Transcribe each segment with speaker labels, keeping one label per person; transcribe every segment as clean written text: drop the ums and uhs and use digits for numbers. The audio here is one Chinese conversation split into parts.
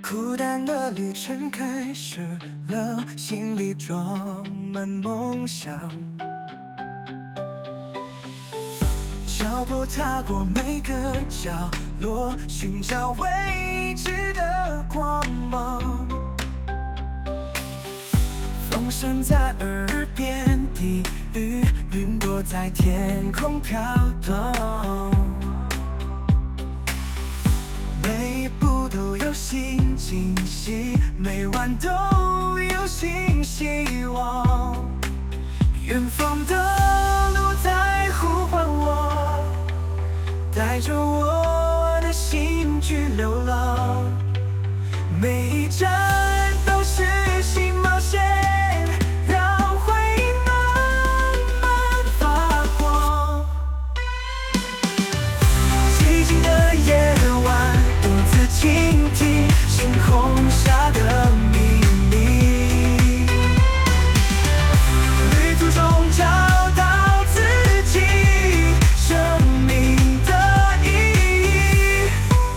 Speaker 1: 孤单的旅程开始了，心里装满梦想，脚步踏过每个角落，寻找未知的光芒。风声在耳边低语，云朵在天空飘动，每一步都有新惊喜，每晚都有新希望。远方的路在呼唤我，带着我的心去流浪，每一站都是新冒险，让回忆慢慢发光。寂静的夜晚，独自倾听星空下的秘密，旅途中找到自己生命的意义。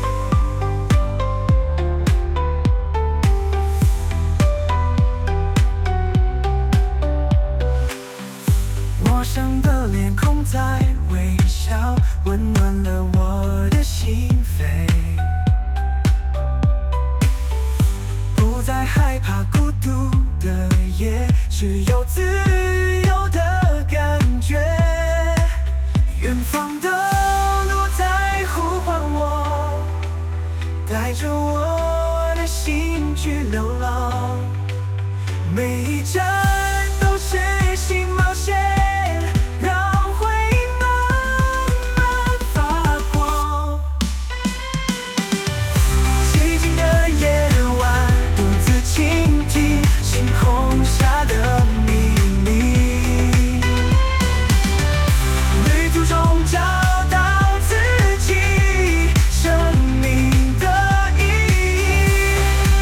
Speaker 1: 陌生的脸孔在微笑，温暖了我的心扉，不再害怕孤独的夜，只有自由的感觉。远方的路在呼唤我，带着我的心去流浪，每一站都是新冒险，让回忆慢慢发光。寂静的夜晚，独自倾听星空下的秘密，旅途中找到自己生命的意义。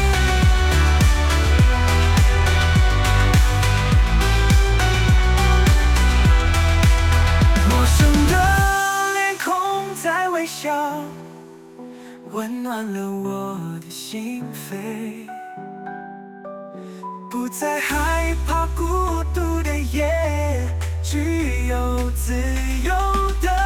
Speaker 1: 陌生的脸孔在微笑，温暖了我的心扉，不再害怕孤独的夜，只有自由的